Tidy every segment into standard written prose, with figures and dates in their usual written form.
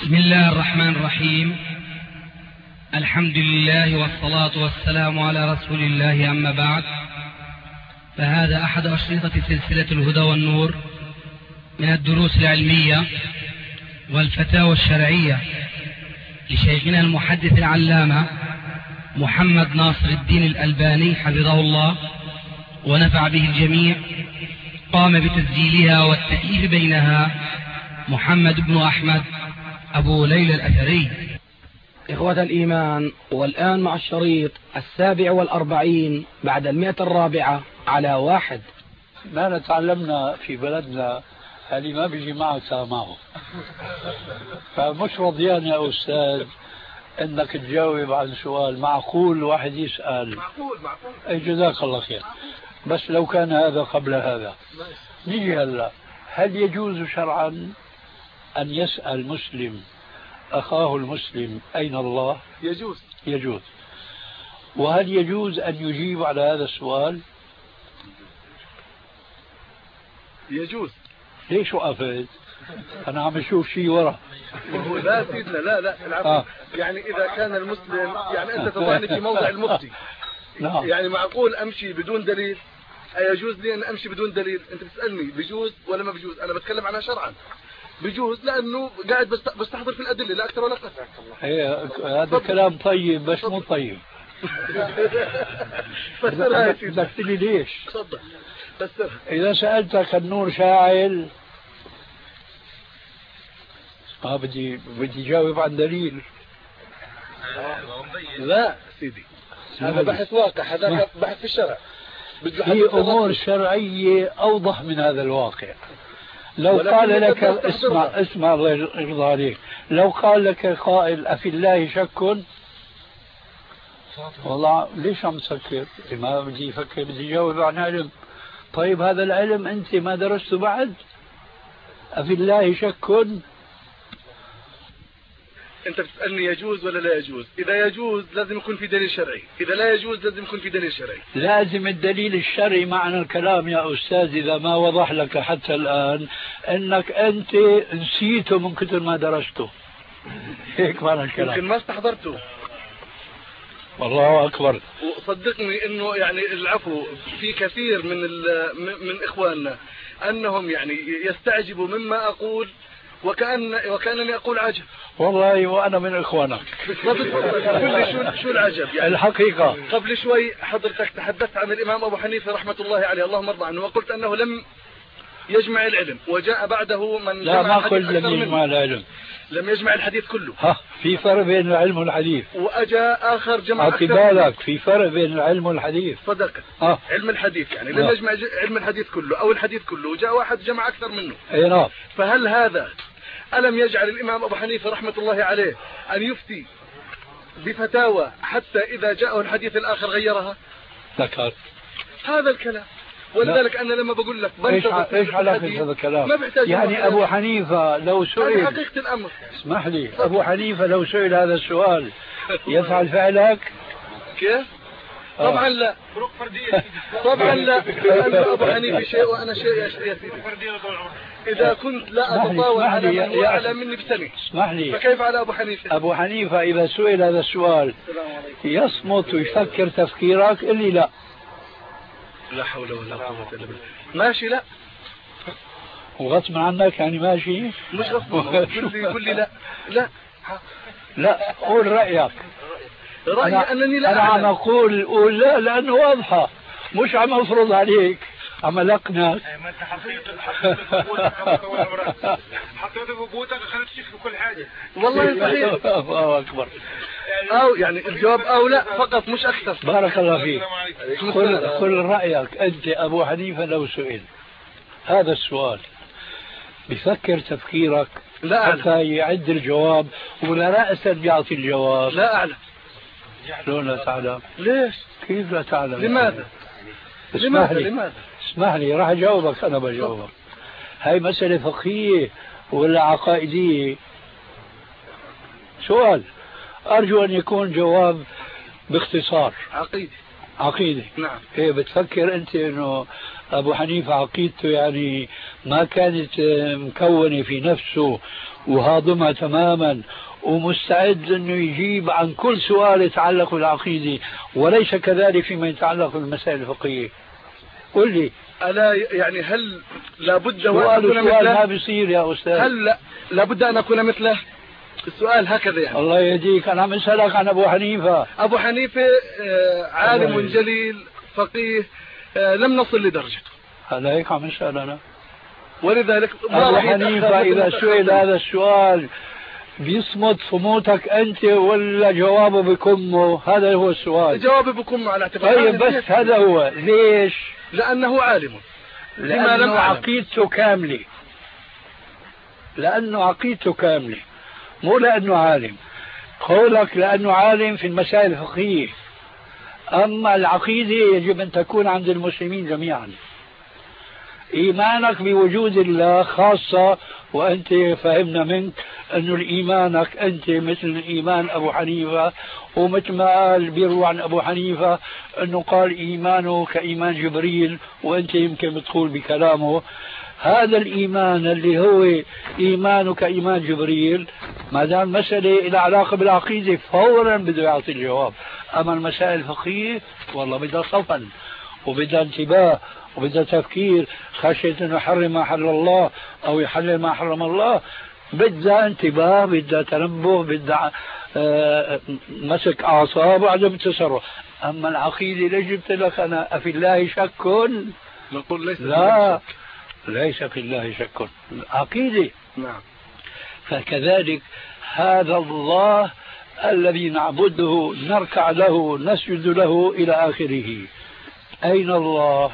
بسم الله الرحمن الرحيم. الحمد لله والصلاة والسلام على رسول الله، أما بعد، فهذا أحد أشرطة سلسلة الهدى والنور من الدروس العلمية والفتاوى الشرعية لشيخنا المحدث العلامة محمد ناصر الدين الألباني حفظه الله ونفع به الجميع. قام بتسجيلها والتأليف بينها محمد بن أحمد أبو ليلى الأثري. إخوة الإيمان، والآن مع الشريط 47 بعد 104 على 1. ما تعلمنا في بلدنا اللي ما بيجي معك معه، فمش رضيان يا أستاذ انك تجاوب على سؤال معقول واحد يسأل. معقول اي جزاك الله خير. بس لو كان هذا قبل هذا نيجي هلا، هل يجوز شرعا ان يسأل مسلم اخاه المسلم اين الله؟ يجوز. وهل يجوز ان يجيب على هذا السؤال؟ يجوز. ليش وقفت؟ أنا عم أشوف شيء ورا. لا سيدنا، لا العفو. يعني إذا كان المسلم، يعني أنت تضعني في موضع المفتي. نعم. يعني معقول أمشي بدون دليل؟ أيجوز لي أن أمشي بدون دليل؟ أنت بتسألني بيجوز ولا ما بيجوز؟ أنا بتكلم عنها شرعا. بيجوز لأنه قاعد بستحضر في الأدلة، لا أكثر ولا أقل. هذا كلام طيب بس مو طيب. فسرها يا سيدي. بدك تقولي ليش؟ تفضل فسرها. إذا سألتك النور شاعل بدي جاوب عن دليل. لا سيدي، هذا بحث واقع، هذا بحث في الشرع. في أمور شرعية أوضح من هذا الواقع. لو قال لك اسمع الله يرضى عليك، لو قال لك قائل أفي الله شك، والله ليش عم تفكر؟ ما بدي يفكر، بدي جاوب عن علم. طيب هذا العلم أنت ما درسته بعد؟ أفي الله شك؟ أنت بتسألني يجوز ولا لا يجوز؟ إذا يجوز لازم يكون في دليل شرعي، إذا لا يجوز لازم يكون في دليل شرعي. لازم الدليل الشرعي معنى الكلام يا أستاذ. إذا ما وضح لك حتى الآن أنك أنت نسيته من كثر ما درسته، هيك معنى الكلام. يمكن ما استحضرته. والله أكبر. وصدقني أنه يعني العفو في كثير من إخواننا أنهم يعني يستعجبوا مما أقول وكأنني أقول عجب. والله وأنا من إخوانك. شو العجب يعني؟ الحقيقة قبل شوي حضرتك تحدثت عن الإمام أبو حنيفة رحمة الله عليه، اللهم ارضى عنه، وقلت أنه لم يجمع العلم، وجاء بعده من لا ما قلت لم يجمع العلم، لم يجمع الحديث كله. في فرق بين العلم والحديث. وأجا آخر جمع أكثر. بالك في فرق بين العلم والحديث. صدق. علم الحديث يعني لم يجمع علم الحديث كله أو الحديث كله، وجاء واحد جمع أكثر منه. أي نعم. فهل هذا ألم يجعل الإمام أبو حنيفة رحمة الله عليه أن يفتي بفتاوى حتى إذا جاءه الحديث الآخر غيرها؟ ذكر هذا الكلام. ولذلك أنا لما بقول لك إيش علاقة هذا الكلام؟ يعني أبو حنيفة لو سئل، هذه حقيقة الأمر. اسمح لي، أبو حنيفة لو سئل هذا السؤال يفعل فعلك؟ كيف؟ طبعا لا. طبعا لا. أبو حنيفة شيء وأنا شيء يا سيدي. إذا كنت لا أتطاول على من هو أعلى مني بسنة، اسمح لي، فكيف على أبو حنيفة؟ أبو حنيفة إذا سئل هذا السؤال يصمت ويفكر تفكيرك اللي لا. لا حول ولا قوة إلا بالله. ماشي لا. وغصب عنك يعني ماشي؟ مش غصب. قل لي لا قول رأيك. رأيي أنني لا أنا عم أقول لا لأنه واضحة، مش عم أفرض عليك، عم ألقنك. ما أنت حقيقة ثبوتك خلت شيخ في كل حاجة. والله صحيح. الله أكبر. أو يعني الجواب أو لا فقط مش أكثر. بارك الله فيك. قل رأيك أنت. أبو حنيفة لو سئل هذا السؤال بفكر تفكيرك لا حتى يعد الجواب ولا رأسا يعطي الجواب؟ لا أعلم. شلون لا تعلم؟ ليش؟ كيف لا تعلم؟ لماذا؟ اسمح لي راح أجاوبك. أنا بجاوبك. هاي مسألة فقهية ولا عقائدية؟ سؤال أرجو أن يكون جواب باختصار. عقيدة. نعم. إيه بتفكر أنت إنه أبو حنيفة عقيدته يعني ما كانت مكونة في نفسه وهاضمها تماما ومستعد أنه يجيب عن كل سؤال يتعلق بالعقيدة، وليس كذلك فيما يتعلق بالمسائل الفقهية. قل لي، ألا يعني هل لابد وأن سؤال أكون ما مثله؟ بيصير يا أستاذ. هل لابد أن أكون مثله؟ السؤال هكذا يعني. الله يهديك، أنا عم أسألك عن أبو حنيفة. أبو حنيفة عالم جليل فقيه، لم نصل لدرجته. هذا هيك عم أسأل أنا. ولذلك أبو حنيفة إذا سئل هذا السؤال بيصمت صموتك أنت ولا جوابه بكمه؟ هذا هو السؤال. جوابي بكمه على اعتبار. طيب بس هذا هو. ليش؟ لأنه عالم، لأنه عقيدته كاملة. لأنه عقيدته كاملة، مو لأنه عالم. قولك لأنه عالم في المسائل الفقهية، أما العقيدة يجب أن تكون عند المسلمين جميعا. إيمانك بوجود الله خاصة، وأنت فهمنا منك أنه الإيمانك أنت مثل إيمان أبو حنيفة، ومثل ما قال بيروى عن أبو حنيفة أنه قال إيمانه كإيمان جبريل، وأنت يمكن بتقول بكلامه هذا الإيمان اللي هو إيمانه كإيمان جبريل. ما دام مسألة إلى علاقة بالعقيدة فورا بده يعطي الجواب. أما المسائل الفقهية والله بدها صفن وبدها انتباه وبدها تفكير، خشية أنه يحرم ما حل الله أو يحلل ما حرم الله، بدها انتباه، بدها تنبه، بدها مسك أعصاب وعدم التصرف. أما العقيدة اللي جبت لك أنا أفي الله شك، نقول ليس. لا، ليس في الله شك. عقيدة. نعم. فكذلك هذا الله الذي نعبده نركع له نسجد له إلى آخره. أين الله؟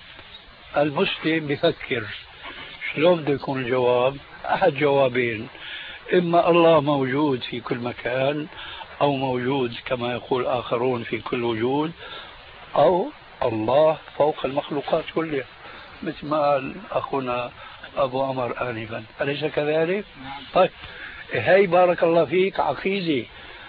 المسلم بفكر شلون بده يكون الجواب؟ أحد جوابين: إما الله موجود في كل مكان، أو موجود كما يقول آخرون في كل وجود، أو الله فوق المخلوقات كلها مثل ما قال أخونا أبو عمر آنفا. أليس كذلك؟ طيب، هاي بارك الله فيك عقيدة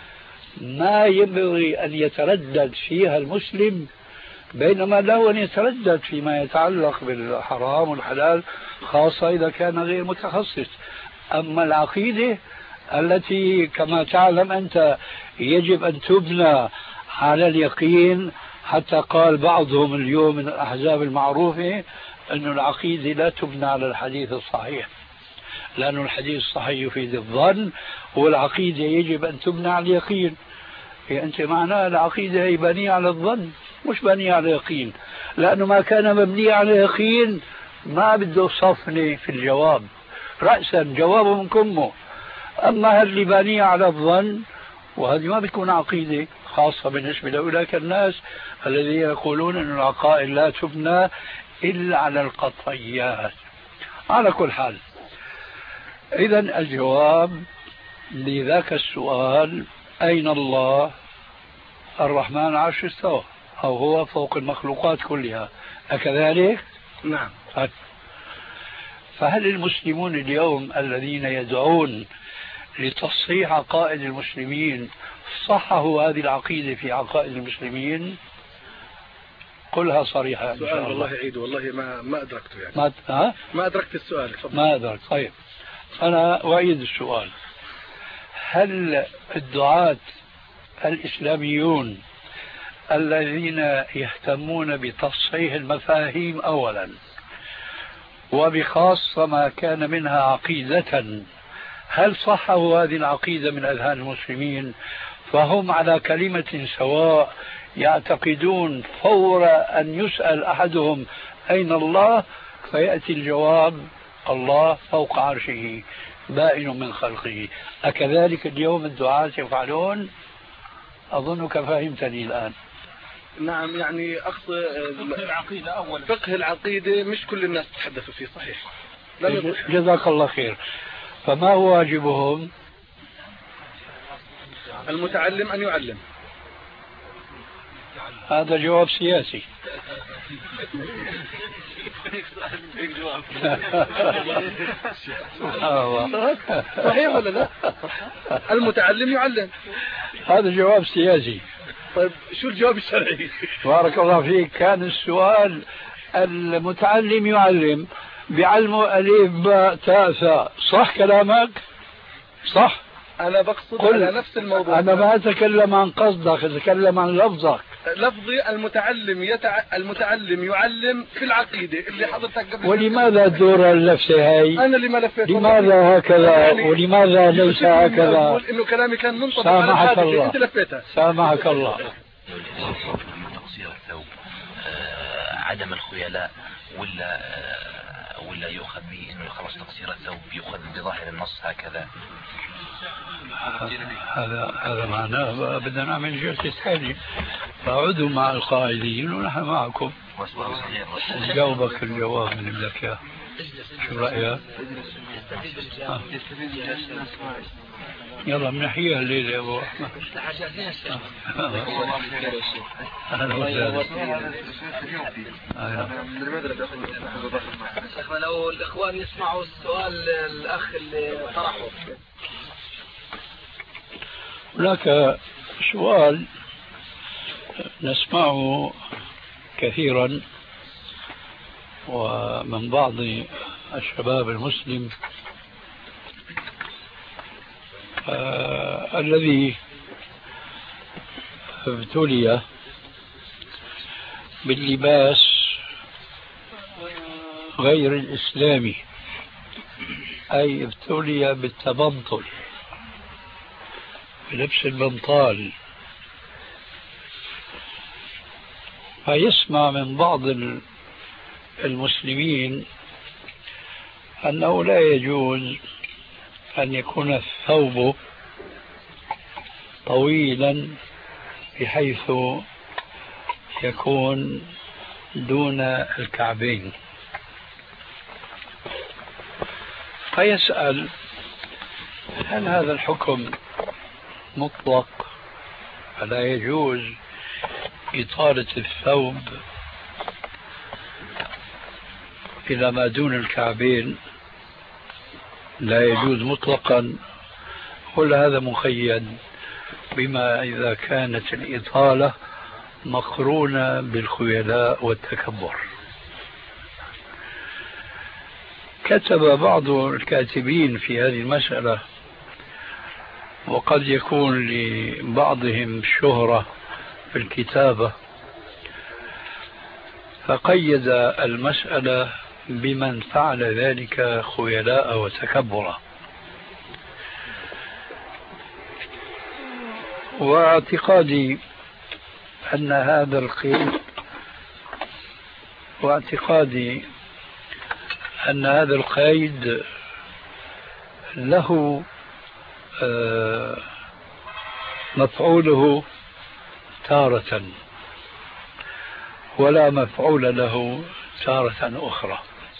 ما ينبغي أن يتردد فيها المسلم، بينما له أن يتردد فيما يتعلق بالحرام والحلال، خاصة إذا كان غير متخصص. أما العقيدة التي كما تعلم أنت يجب أن تبنى على اليقين، حتى قال بعضهم اليوم من الأحزاب المعروفة أن العقيدة لا تبنى على الحديث الصحيح، لأن الحديث الصحيح يفيد الظن، والعقيدة يجب أن تبنى على اليقين. أنت معناها العقيدة هي بنية على الظن مش بنية على اليقين، لأنه ما كان مبني على اليقين ما بده صفنة في الجواب، رأسا جوابه من كمه. أما اللي بنية على الظن وهذه ما بتكون عقيدة، خاصة بالنسبة لأولئك الناس الذين يقولون أن العقائد لا تبنى إلا على القطعيات. على كل حال، إذن الجواب لذاك السؤال: أين الله؟ الرحمن عرش استوى، أو هو فوق المخلوقات كلها، أكذلك؟ نعم. فهل المسلمون اليوم الذين يدعون لتصحيح عقائد المسلمين صححوا هذه العقيدة في عقائد المسلمين؟ قلها صريحة إن شاء الله. والله عيد، والله ما أدركته يعني. ما أدركت السؤال. ما أدرك. طيب، أنا أعيد السؤال: هل الدعاة الإسلاميون الذين يهتمون بتصحيح المفاهيم أولا، وبخاصة ما كان منها عقيدة، هل صحوا هذه العقيدة من أذهان المسلمين فهم على كلمة سواء، يعتقدون فور أن يسأل أحدهم أين الله فيأتي الجواب: الله فوق عرشه بائن من خلقه؟ أكذلك اليوم الدعاة يفعلون؟ أظنك فهمتني الآن. نعم، يعني أقصد فقه العقيدة أولا. فقه العقيدة مش كل الناس تحدثوا فيه، صحيح. جزاك الله خير. فما هو واجبهم؟ المتعلم أن يعلم. هذا جواب سياسي. صحيح ولا لا؟ المتعلم يعلم. هذا جواب سياسي. طيب شو الجواب الشرعي؟ بارك الله فيك. كان السؤال المتعلم يعلم، بعلمه ألف باء تاء ثاء، صح كلامك؟ صح. أنا بقصد على نفس الموضوع. أنا ما أتكلم عن قصدك، أتكلم عن لفظك. لفظي المتعلم يعلم في العقيدة اللي حضرتك قبل. ولماذا تدور اللفة هاي؟ أنا اللي ما لفيت. لماذا هكذا يعني ولماذا ليس هكذا؟ أقول إنه كلامي كان منطبق على الحادثة أنت لفيتها. سامحك الله. تقصير الثوب عدم الخيلاء ولا يؤخذ به انه خلاص تقصير الثوب يؤخذ بظاهر النص هكذا؟ هذا معناه بدنا نعمل جلسة ثانية، فاقعدوا مع القائدين ونحن معكم نجاوبك الجواب اللي بدك اياه. شو رأيك؟ يلا بنحييها الليلة يا ابو احمد. اهلا وسهلا. لو الاخوان يسمعوا السؤال الاخ اللي طرحه. هناك سؤال نسمعه كثيرا ومن بعض الشباب المسلم الذي ابتلي باللباس غير الإسلامي، أي ابتلي بالتبنطل بلبس البنطال، فيسمع من بعض المسلمين أنه لا يجوز أن يكون الثوب طويلا بحيث يكون دون الكعبين، فيسأل هل هذا الحكم مطلق فلا يجوز إطالة الثوب إلى ما دون الكعبين، لا يجوز مطلقا، ولا هذا مقيد بما إذا كانت الإطالة مقرونة بالخيلاء والتكبر؟ كتب بعض الكاتبين في هذه المسألة، وقد يكون لبعضهم شهرة في الكتابة، فقيد المسألة بمن فعل ذلك خيلاء وتكبرا. واعتقادي أن هذا القيد له مفعوله تارة ولا مفعول له تارة أخرى،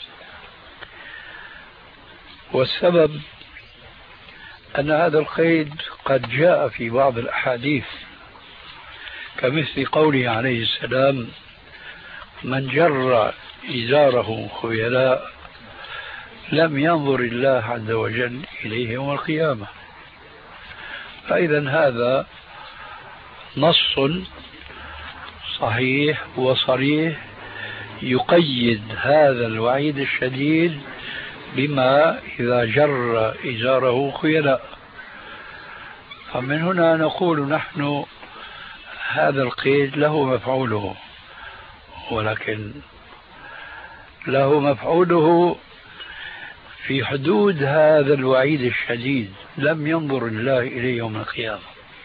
والسبب أن هذا القيد قد جاء في بعض الأحاديث كمثل قوله عليه السلام: من جر إزاره خيلاء لم ينظر الله عز وجل إليه يوم القيامة. فإذا هذا نص صحيح وصريح يقيد هذا الوعيد الشديد بما إذا جر إزاره خيلاء. فمن هنا نقول نحن هذا القيد له مفعوله، ولكن له مفعوله في حدود هذا الوعيد الشديد، لم ينظر الله إليه يوم القيامة،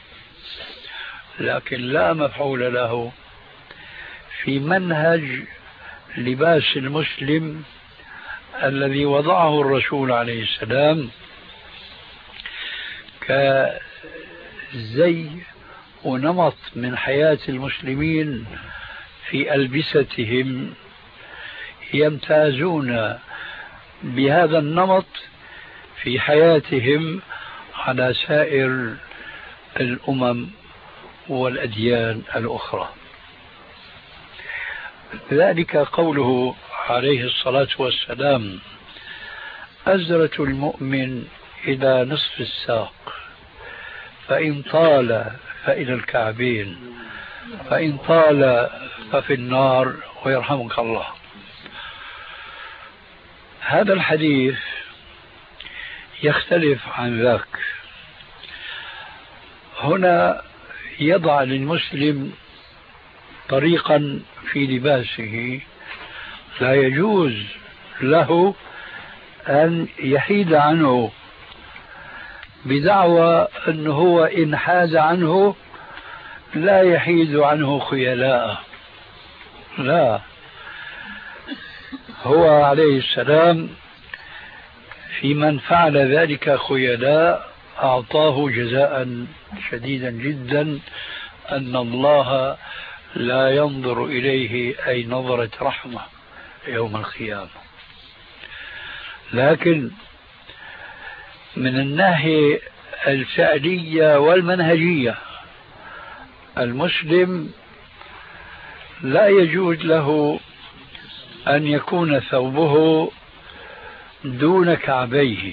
لكن لا مفعول له في منهج لباس المسلم الذي وضعه الرسول عليه السلام كزي ونمط من حياة المسلمين في ألبستهم، يمتازون بهذا النمط في حياتهم على سائر الأمم والأديان الأخرى. ذلك قوله عليه الصلاة والسلام: أزرة المؤمن إلى نصف الساق، فإن طال فإلى الكعبين، فإن طال ففي النار ويرحمك الله. هذا الحديث يختلف عن ذاك. هنا يضع للمسلم طريقا في لباسه لا يجوز له أن يحيد عنه بدعوى أنه هو إن حاد عنه لا يحيد عنه خيلاء. لا، هو عليه السلام في من فعل ذلك خيلاء أعطاه جزاء شديدا جدا، أن الله لا ينظر إليه أي نظرة رحمة يوم القيامة. لكن من الناحية الفعلية والمنهجية المسلم لا يجوز له أن يكون ثوبه دون كعبيه،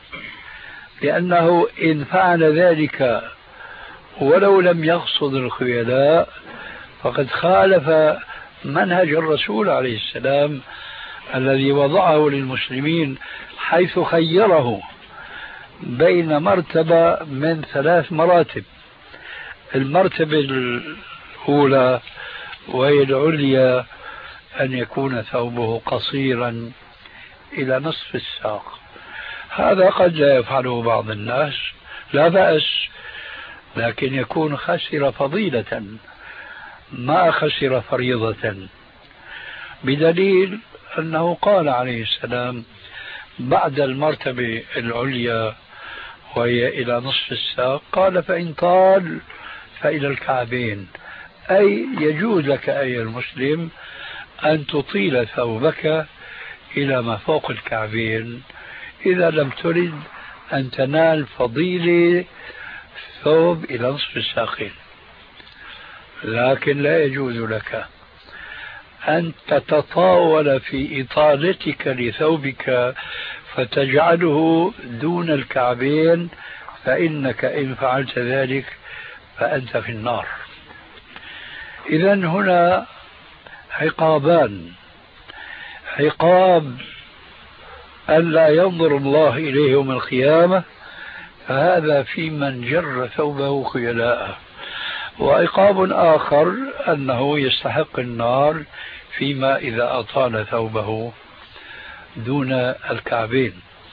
لأنه إن فعل ذلك ولو لم يقصد الخيلاء فقد خالف منهج الرسول عليه السلام الذي وضعه للمسلمين، حيث خيره بين مرتبة من 3 مراتب. المرتبة الأولى وهي العليا أن يكون ثوبه قصيرا إلى نصف الساق، هذا قد لا يفعله بعض الناس، لا بأس، لكن يكون خسر فضيلة ما خسر فريضة، بدليل أنه قال عليه السلام بعد المرتبة العليا وهي إلى نصف الساق قال فإن طال فإلى الكعبين، أي يجوز لك أيها المسلم أن تطيل ثوبك إلى ما فوق الكعبين إذا لم ترد أن تنال فضيلة ثوب إلى نصف الساقين. لكن لا يجوز لك أن تتطاول في إطالتك لثوبك فتجعله دون الكعبين، فإنك إن فعلت ذلك فأنت في النار. إذن هنا عقابان: عقاب ألا ينظر الله إليه يوم القيامة، فهذا في من جر ثوبه خيلاء، وعقاب آخر أنه يستحق النار فيما إذا أطال ثوبه دون الكعبين.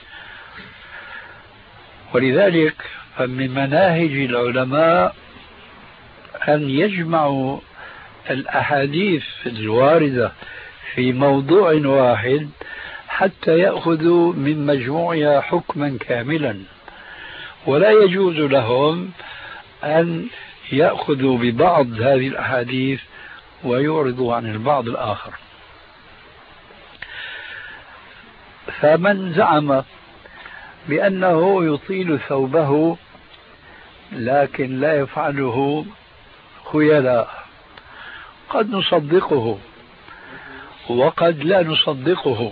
ولذلك فمن مناهج العلماء أن يجمعوا الأحاديث الواردة في موضوع واحد حتى يأخذوا من مجموعها حكما كاملا، ولا يجوز لهم أن يأخذوا ببعض هذه الأحاديث ويعرضوا عن البعض الآخر. فمن زعم بأنه يطيل ثوبه لكن لا يفعله خيلاء قد نصدقه وقد لا نصدقه.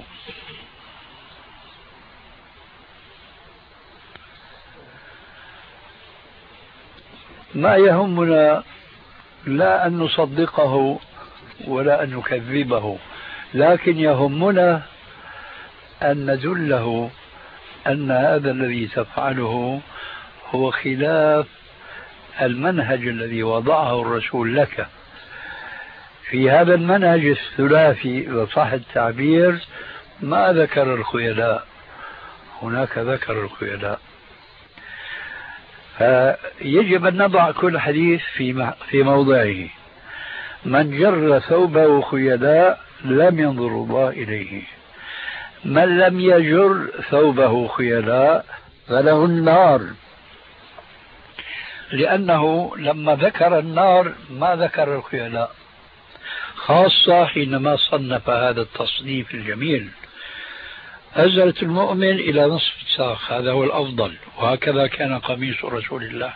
ما يهمنا لا أن نصدقه ولا أن نكذبه، لكن يهمنا أن ندله أن هذا الذي تفعله هو خلاف المنهج الذي وضعه الرسول لك. في هذا المنهج الثلاثي وصح التعبير ما ذكر الخيلاء، هناك ذكر الخيلاء. فيجب أن نضع كل حديث في موضعه. من جر ثوبه خيلاء لم ينظر الله إليه، من لم يجر ثوبه خيلاء فله النار، لأنه لما ذكر النار ما ذكر الخيلاء، خاصة حينما صنف هذا التصنيف الجميل: أزلت المؤمن إلى نصف الساق، هذا هو الأفضل، وهكذا كان قميص رسول الله.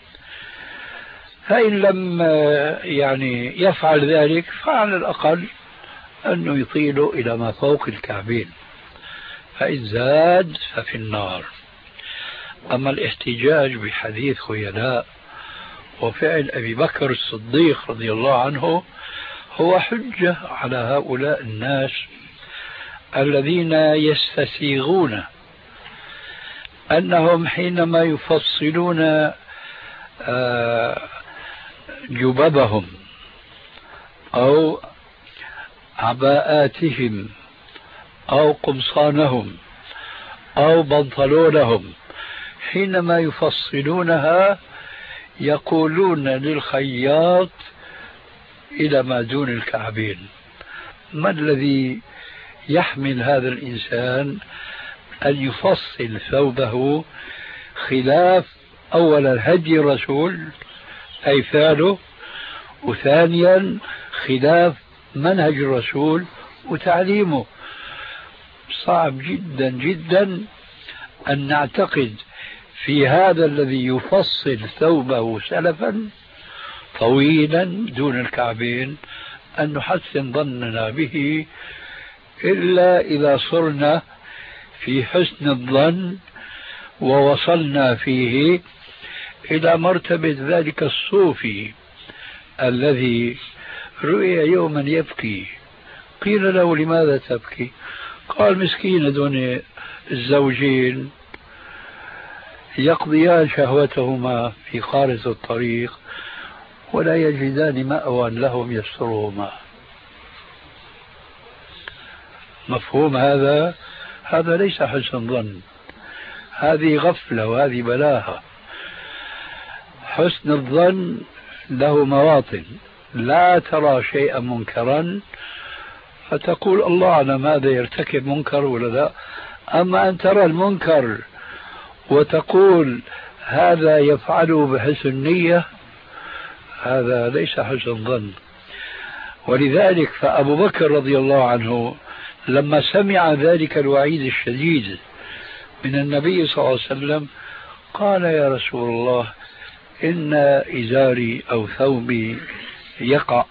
فإن لم يفعل ذلك فعلى الأقل أنه يطيل إلى ما فوق الكعبين، فإن زاد ففي النار. أما الاحتجاج بحديث خيلاء وفعل أبي بكر الصديق رضي الله عنه هو حجة على هؤلاء الناس الذين يستسيغون أنهم حينما يفصلون جببهم أو عباءاتهم أو قمصانهم أو بنطلونهم، حينما يفصلونها يقولون للخياط إلى ما دون الكعبين. ما الذي يحمل هذا الإنسان أن يفصل ثوبه خلاف أولا هدي الرسول أي فعله، وثانيا خلاف منهج الرسول وتعليمه؟ صعب جدا جدا أن نعتقد في هذا الذي يفصل ثوبه سلفا طويلا دون الكعبين أن نحسن ظننا به، إلا إذا صرنا في حسن الظن ووصلنا فيه إلى مرتبة ذلك الصوفي الذي رؤي يوما يبكي، قيل له لماذا تبكي؟ قال مسكين دون الزوجين يقضيان شهوتهما في قارة الطريق ولا يجدان مأوى لهم يسترهما. مفهوم هذا؟ هذا ليس حسن ظن، هذه غفلة وهذه بلاهة. حسن الظن له مواطن، لا ترى شيئا منكرا فتقول الله أعلم هذا يرتكب منكر ولا لا، أما أن ترى المنكر وتقول هذا يفعله بحسن نية، هذا ليس حسن ظن. ولذلك فأبو بكر رضي الله عنه لما سمع ذلك الوعيد الشديد من النبي صلى الله عليه وسلم قال يا رسول الله إن إزاري أو ثوبي يقع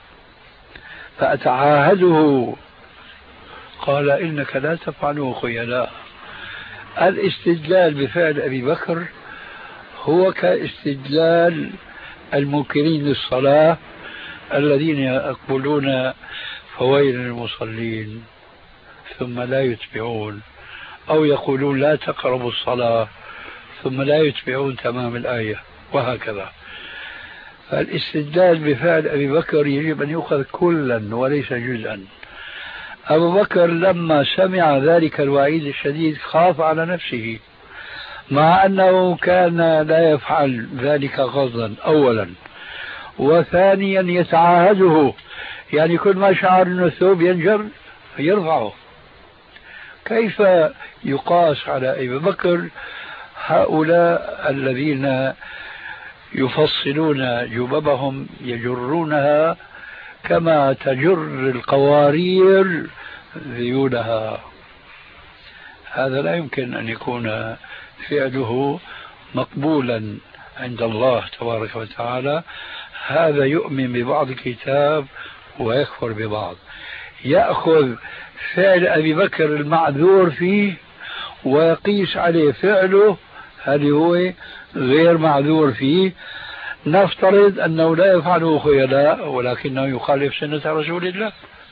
فأتعاهده. قال إنك لا تفعله خيلاء. الاستدلال بفعل أبي بكر هو كاستدلال المنكرين للصلاة الذين يقولون فويل للمصلين ثم لا يتبعون، أو يقولون لا تقربوا الصلاة ثم لا يتبعون تمام الآية، وهكذا. فالاستدلال بفعل أبي بكر يجب أن يؤخذ كلا وليس جزءا. أبو بكر لما سمع ذلك الوعيد الشديد خاف على نفسه، مع أنه كان لا يفعل ذلك غضا أولا، وثانيا يتعاهده، يعني كل ما شعر أن الثوب ينجر يرفعه. كيف يقاس على أبي بكر هؤلاء الذين يفصلون جببهم يجرونها كما تجر القوارير ذيولها؟ هذا لا يمكن أن يكون فعله مقبولا عند الله تبارك وتعالى. هذا يؤمن ببعض الكتاب ويكفر ببعض، يأخذ فعل أبي بكر المعذور فيه ويقيس عليه فعله هل هو غير معذور فيه. نفترض أنه لا يفعله خيلاء ولكنه يخالف سنة رسول الله،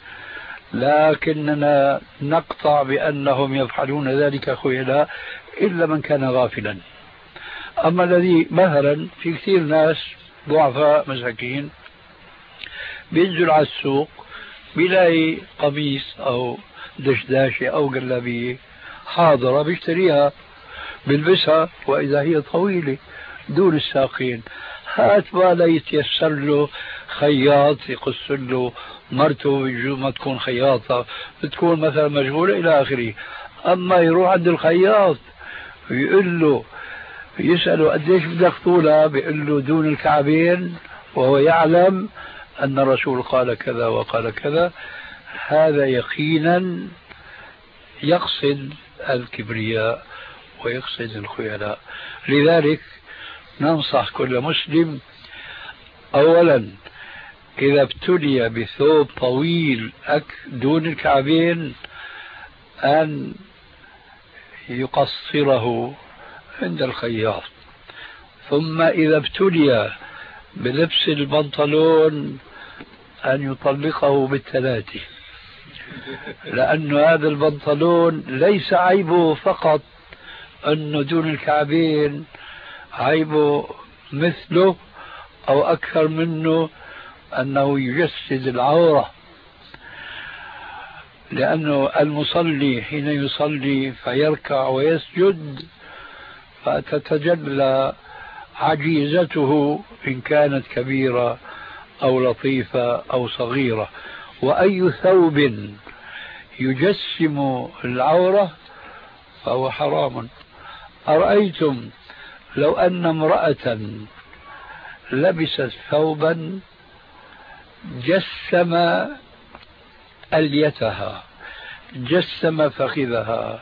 لكننا نقطع بأنهم يفعلون ذلك خيلاء إلا من كان غافلا. أما الذي مثلا في كثير ناس ضعفاء مساكين بينزل على السوق بيلاقي قميص أو دشداشة أو جلابية حاضرة بيشتريها بيلبسها، وإذا هي طويلة دون الساقين، هات ما يتيسر له خياط يقص له مرته ما تكون خياطة، بتكون مثلا مشغولة إلى آخره. أما يروح عند الخياط ويقول له يسأله قديش بدك طولها، بيقول له دون الكعبين، وهو يعلم أن الرسول قال كذا وقال كذا، هذا يقينا يقصد الكبرياء ويقصد الخيلاء. لذلك ننصح كل مسلم أولا إذا ابتلي بثوب طويل دون الكعبين أن يقصره عند الخياط، ثم إذا ابتلي بلبس البنطلون أن يطلقه بالثلاثة، لأن هذا البنطلون ليس عيبه فقط أنه دون الكعبين عيبه مثله أو أكثر منه أنه يجسد العورة، لأنه المصلي حين يصلي فيركع ويسجد فتتجلى عجيزته إن كانت كبيرة أو لطيفة أو صغيرة. وأي ثوب يجسم العورة فهو حرام. أرأيتم لو أن امرأة لبست ثوبا جسم أليتها، جسم فخذها،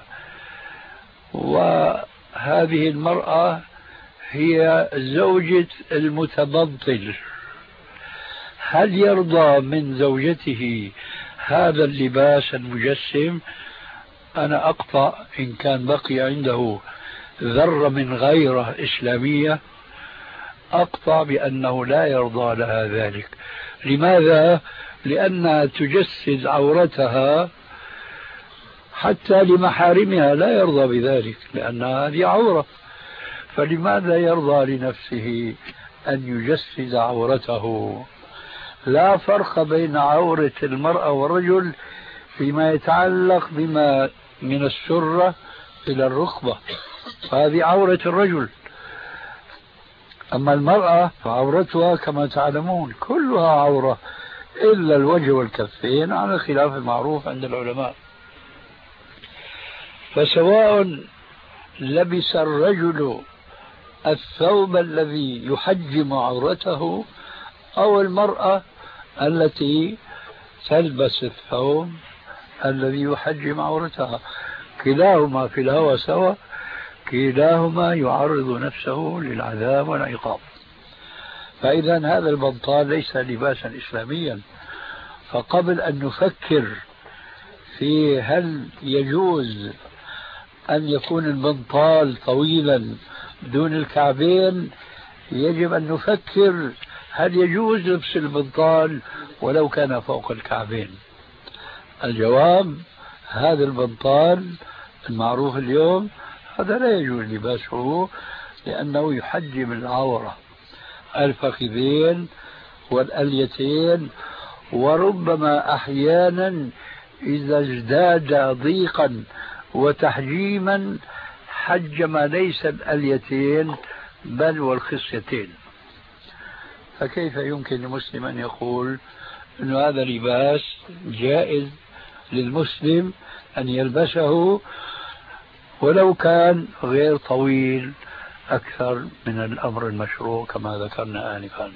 وهذه المرأة هي زوجة المتبطل، هل يرضى من زوجته هذا اللباس المجسم؟ أنا أقطع إن كان بقي عنده ذرة من غيرة إسلامية، أقطع بأنه لا يرضى لها ذلك. لماذا؟ لأنها تجسد عورتها حتى لمحارمها، لا يرضى بذلك لأن هذه عورة. فلماذا يرضى لنفسه أن يجسد عورته؟ لا فرق بين عورة المرأة والرجل فيما يتعلق بما من السرة إلى الركبة، هذه عورة الرجل. أما المرأة فعورتها كما تعلمون كلها عورة إلا الوجه والكفين على خلاف المعروف عند العلماء. فسواء لبس الرجل الثوب الذي يحجم عورته أو المرأة التي تلبس الثوب الذي يحجم عورتها، كلاهما في الهوى سوا، كلاهما يعرض نفسه للعذاب والعقاب. فإذا هذا البنطال ليس لباسا إسلاميا. فقبل أن نفكر في هل يجوز أن يكون البنطال طويلا دون الكعبين، يجب أن نفكر هل يجوز لبس البنطال ولو كان فوق الكعبين. الجواب هذا البنطال المعروف اليوم هذا لا يجوز لباسه لأنه يحجم العورة، الفخذين والأليتين، وربما أحيانا إذا ازداد ضيقا وتحجيما حجم ليس الأليتين بل والخصيتين. فكيف يمكن لمسلم أن يقول أن هذا لباس جائز للمسلم أن يلبسه ولو كان غير طويل أكثر من الأمر المشروع كما ذكرنا آنفا؟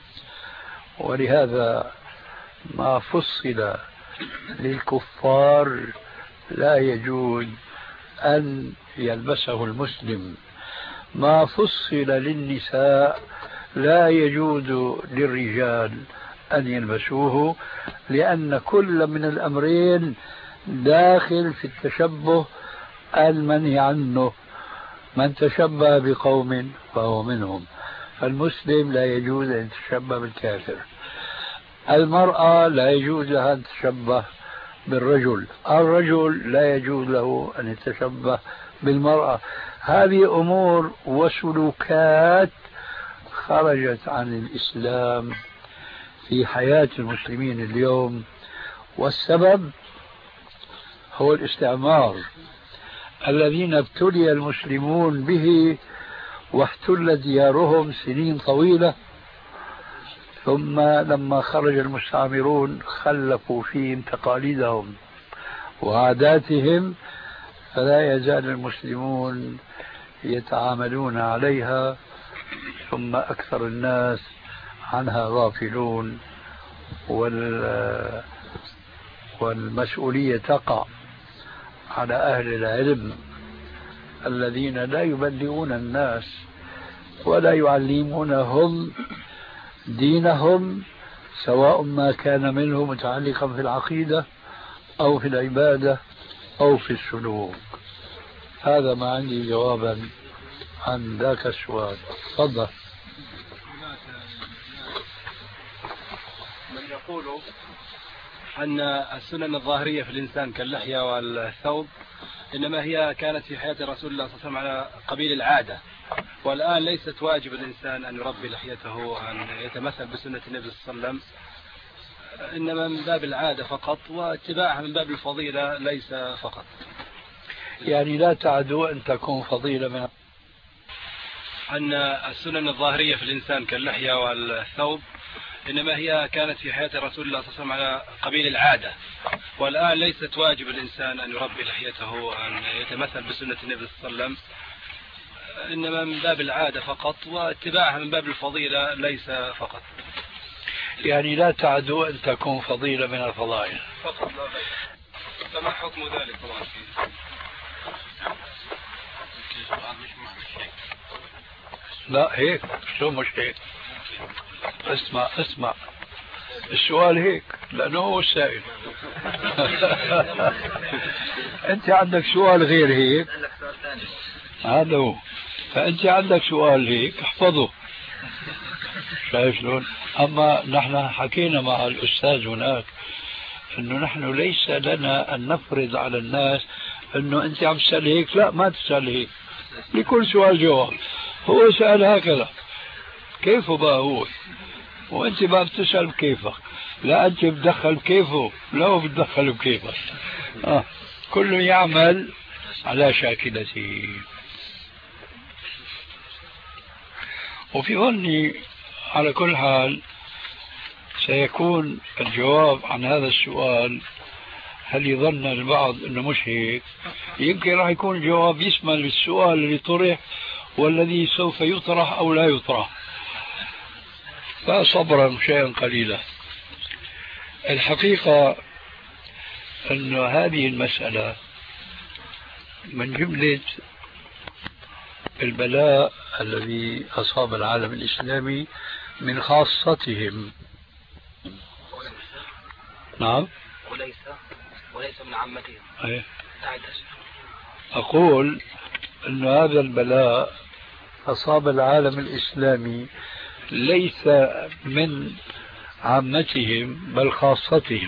ولهذا ما فصل للكفار لا يجوز أن يلبسه المسلم، ما فصل للنساء لا يجوز للرجال أن يلبسوه، لأن كل من الأمرين داخل في التشبه المنهي عنه. من تشبه بقوم فهو منهم. فالمسلم لا يجوز أن يتشبه بالكافر، المرأة لا يجوز لها أن تتشبه بالرجل، الرجل لا يجوز له أن يتشبه بالمرأة. هذه أمور وسلوكات خرجت عن الإسلام في حياة المسلمين اليوم، والسبب هو الاستعمار الذين ابتلي المسلمون به واحتل ديارهم سنين طويلة، ثم لما خرج المستعمرون خلفوا فيهم تقاليدهم وعاداتهم، فلا يزال المسلمون يتعاملون عليها، ثم أكثر الناس عنها غافلون، والمسؤولية تقع على أهل العلم الذين لا يبلغون الناس ولا يعلمونهم دينهم، سواء ما كان منه متعلقا في العقيدة أو في العبادة أو في السلوك. هذا ما عندي جوابا عن ذاك السؤال. تفضل. من يقول أن السنن الظاهرية في الإنسان كاللحية والثوب إنما هي كانت في حياة رسول الله صلى الله عليه وسلم على قبيل العادة، والآن ليست واجب الإنسان أن يربي لحيته وأن يتمثل بسنة النبي صلى الله عليه وسلم، إنما من باب العادة فقط، واتباعها من باب الفضيلة ليس فقط. يعني لا تعدو أن تكون فضيلة من أن السنن الظاهرية في الإنسان كاللحية والثوب إنما هي كانت في حياة رسول الله صلى الله عليه وسلم على قبيل العادة، والآن ليست واجب الإنسان أن يربي لحيته وأن يتمثل بسنة النبي صلى الله عليه وسلم، إنما من باب العادة فقط، واتباعها من باب الفضيلة ليس فقط. يعني لا تعدو أن تكون فضيلة من الفضائل فقط لا غير. فما حكم ذلك طبعا؟ لا هيك شو مش هيك؟ اسمع السؤال هيك لأنه هو السائل. أنت عندك سؤال غير هيك، هذا هو، فأنت عندك سؤال هيك احفظه، شايف شلون؟ أما نحن حكينا مع الأستاذ هناك أنه نحن ليس لنا أن نفرض على الناس أنه أنت عم تسأل هيك، لا ما تسأل هيك، لكل سؤال جواب. هو سأل هكذا، كيفه بقى هو، وأنت بقى بتسأل بكيفك، لا أنت بتدخل بكيفه، لا هو بتدخل بكيفك. كل يعمل على شاكلته. وفي ظني على كل حال سيكون الجواب عن هذا السؤال، هل يظن البعض أنه مش هيك، يمكن راح يكون الجواب يشمل السؤال اللي طرح والذي سوف يطرح أو لا يطرح، فصبرا شيئا قليلا. الحقيقة أن هذه المسألة من جملة البلاء الذي أصاب العالم الإسلامي من خاصتهم. نعم، وليس من عامتهم. أقول أن هذا البلاء أصاب العالم الإسلامي ليس من عامتهم بل خاصتهم.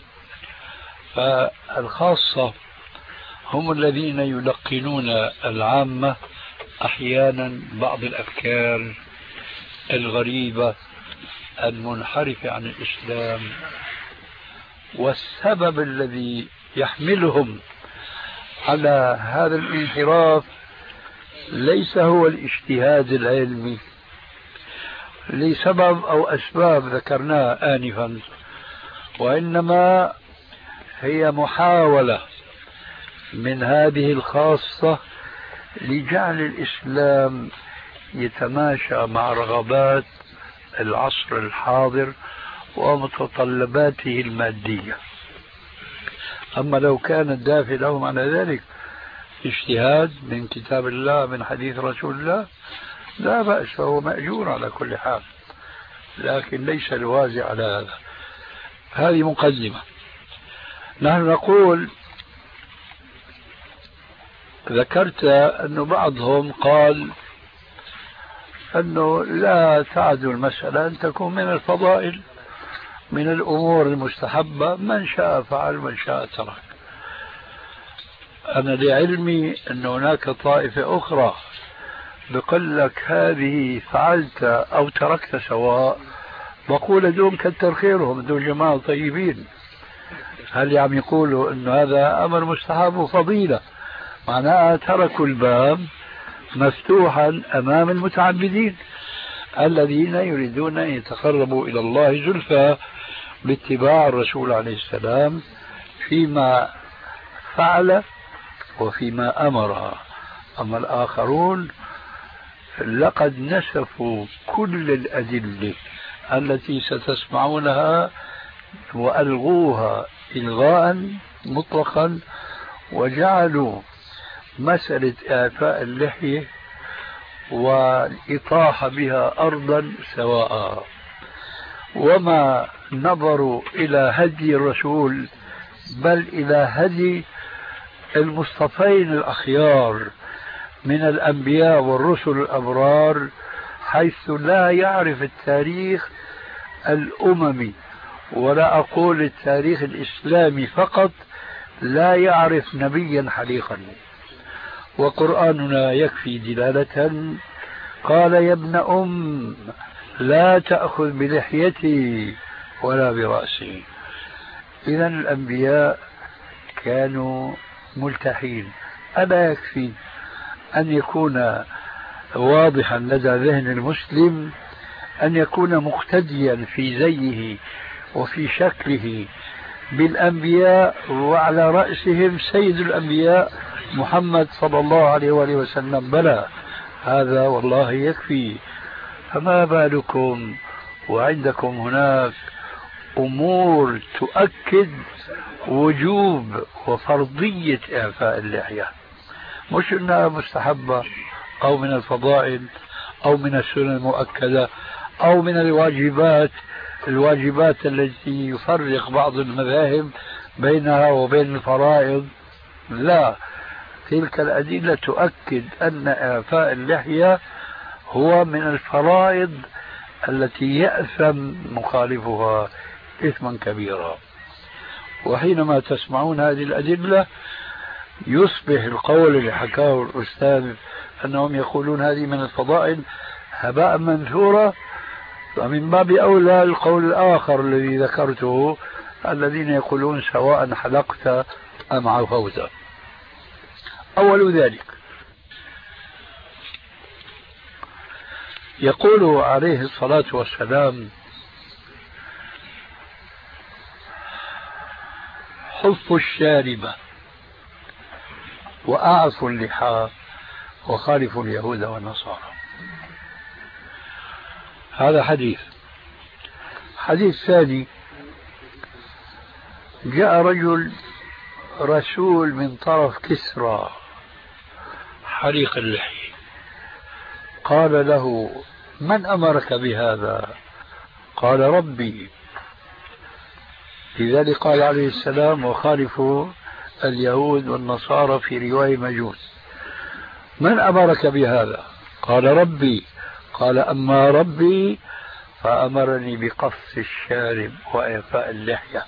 فالخاصة هم الذين يلقنون العامة أحيانا بعض الأفكار الغريبة المنحرفة عن الإسلام، والسبب الذي يحملهم على هذا الانحراف ليس هو الاجتهاد العلمي لسبب أو أسباب ذكرناها آنفا، وإنما هي محاولة من هذه الخاصة لجعل الإسلام يتماشى مع رغبات العصر الحاضر ومتطلباته المادية. أما لو كان الدافع لهم على ذلك اجتهاد من كتاب الله من حديث رسول الله لا بأس، فهو مأجور على كل حال، لكن ليس الوازع على هذا. هذه مقدمة. نحن نقول ذكرت أن بعضهم قال أنه لا تعدو المسألة أن تكون من الفضائل، من الأمور المستحبة، من شاء فعل من شاء ترك. أنا لعلمي أن هناك طائفة أخرى بقول لك هذه فعلت أو تركت سواء، بقول دون كتر خيرهم، دون جماعة طيبين. هل عم يقولوا أن هذا أمر مستحب وفضيلة؟ معناها تركوا الباب مفتوحا أمام المتعبدين الذين يريدون أن يتقربوا إلى الله زلفى باتباع الرسول عليه السلام فيما فعل وفيما أمر. أما الآخرون لقد نسفوا كل الأدلة التي ستسمعونها وألغوها إلغاء مطلقا، وجعلوا مسألة إعفاء اللحية والإطاحة بها أرضا سواء، وما نظروا إلى هدي الرسول بل إلى هدي المصطفين الأخيار من الأنبياء والرسل الأبرار، حيث لا يعرف التاريخ الأممي ولا أقول التاريخ الإسلامي فقط، لا يعرف نبيا حليقا، وقرآننا يكفي دلالة. قال يا ابن أم لا تأخذ بلحيتي ولا برأسي. إذا الأنبياء كانوا ملتحين. ألا يكفي أن يكون واضحا لدى ذهن المسلم أن يكون مقتديا في زيه وفي شكله بالأنبياء، وعلى رأسهم سيد الأنبياء محمد صلى الله عليه وآله وسلم؟ بلى، هذا والله يكفي. فما بالكم وعندكم هناك أمور تؤكد وجوب وفرضية إعفاء اللحية، مش أنها مستحبة أو من الفضائل أو من السنن المؤكدة أو من الواجبات التي يفرق بعض المذاهب بينها وبين الفرائض. لا، تلك الأدلة تؤكد أن إعفاء اللحية هو من الفرائض التي يأثم مخالفها إثما كبيرا. وحينما تسمعون هذه الأدلة يصبح القول اللي حكاه الأستاذ أنهم يقولون هذه من الفضائل هباء منثورا، فمن باب أولى القول الآخر الذي ذكرته، الذين يقولون سواء حلقت أم عفوت. أول ذلك يقول عليه الصلاة والسلام: حفوا الشاربة وأعفوا اللحى وخالفوا اليهود والنصارى. هذا حديث. حديث ثاني: جاء رسول من طرف كسرى حليق اللحية، قال له: من أمرك بهذا؟ قال: ربي. لذلك قال عليه السلام: وخالفوا اليهود والنصارى، في رواية مجوس. من أمرك بهذا؟ قال: ربي. قال: أما ربي فأمرني بقص الشارب وإعفاء اللحية.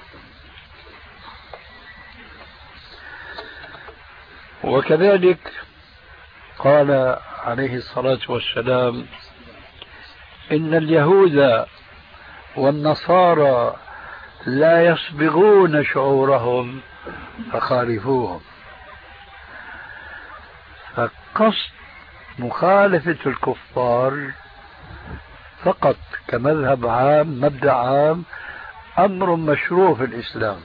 وكذلك قال عليه الصلاة والسلام: إن اليهود والنصارى لا يصبغون شعورهم فخالفوهم. فقصد مخالفة الكفار فقط كمذهب عام، مبدأ عام، أمر مشروع في الإسلام.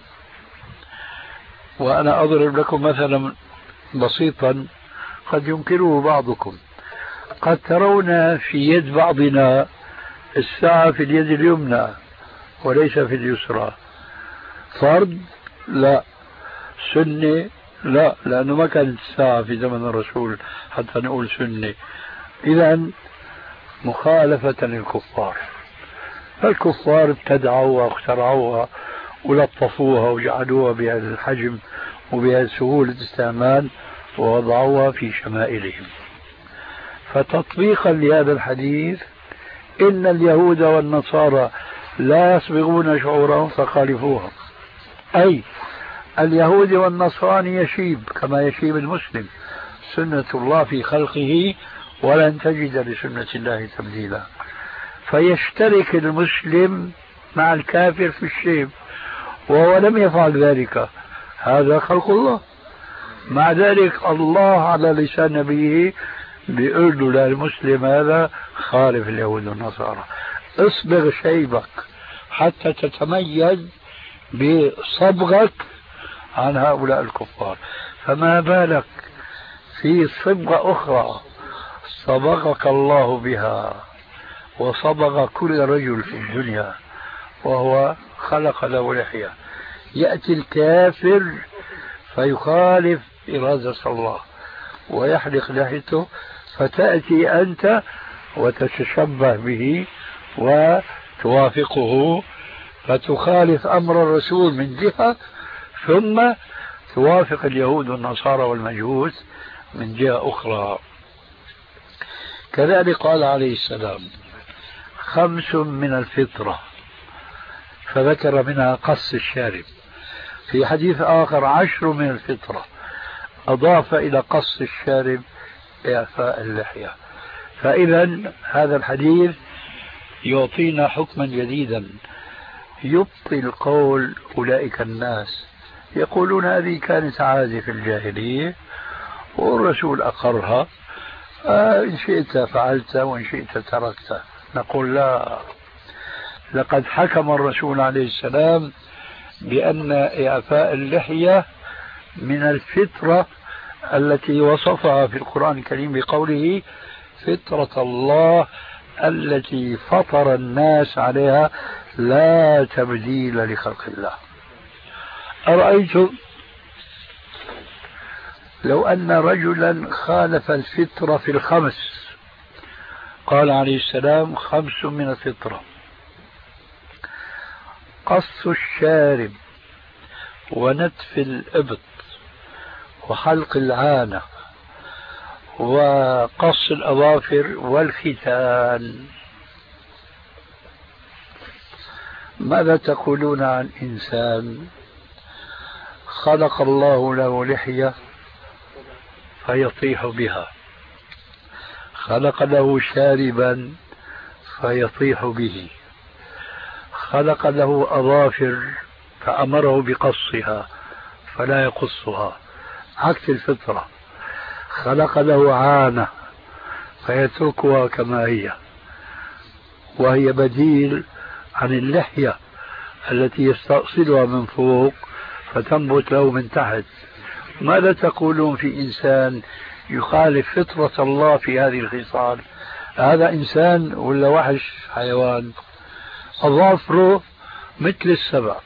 وأنا أضرب لكم مثلا بسيطا قد ينكره بعضكم. قد ترون في يد بعضنا الساعة في اليد اليمنى وليس في اليسرى. فرض؟ لا. سنة؟ لا، لأنه ما كانت الساعة في زمن الرسول حتى نقول سنة. إذن مخالفة للكفار. فالكفار ابتدعوها واخترعوها ولطفوها وجعلوها بهذا الحجم وبهذه سهولة الاستعمال ووضعوها في شمائلهم. فتطبيقا لهذا الحديث: إن اليهود والنصارى لا يصبغون شعورهم فخالفوهم، أي اليهود والنصراني يشيب كما يشيب المسلم، سنة الله في خلقه ولن تجد لسنة الله تبديلا. فيشترك المسلم مع الكافر في الشيب وهو لم يفعل ذلك، هذا خلق الله. مع ذلك الله على لسان نبيه بيقول له للمسلم هذا: خالف اليهود والنصارى، اصبغ شيبك حتى تتميز بصبغك عن هؤلاء الكفار. فما بالك في صبغة أخرى صبغك الله بها وصبغ كل رجل في الدنيا، وهو خلق له لحية. يأتي الكافر فيخالف إرادة الله ويحلق لحيته، فتأتي أنت وتتشبه به وتوافقه، فتخالف أمر الرسول من جهة، ثم توافق اليهود والنصارى والمجوس من جهة أخرى. كذلك قال عليه السلام: 5 من الفطرة، فذكر منها قص الشارب. في حديث آخر 10 من الفطرة، أضاف إلى قص الشارب إعفاء اللحية. فإذا هذا الحديث يعطينا حكما جديدا يبطل قول أولئك الناس يقولون هذه كانت عادة في الجاهلية والرسول أقرها، إن شئت فعلت وإن شئت تركت. نقول لا، لقد حكم الرسول عليه السلام بأن إعفاء اللحية من الفطرة التي وصفها في القرآن الكريم بقوله فطرة الله التي فطر الناس عليها لا تبديل لخلق الله. أرأيتم لو أن رجلا خالف الفطرة في الخمس، قال عليه السلام 5 من الفطرة: قص الشارب ونتف الإبط وحلق العانة وقص الأظافر والختان، ماذا تقولون عن إنسان خلق الله له لحية فيطيح بها، خلق له شاربا فيطيح به، خلق له أظافر فأمره بقصها فلا يقصها عكس الفطرة، خلق له عانة فيتركها كما هي وهي بديل عن اللحية التي يستأصلها من فوق فتنبت له من تحت. ماذا تقولون في إنسان يخالف فطرة الله في هذه الخصال؟ هذا إنسان ولا وحش حيوان؟ أظافره مثل السبع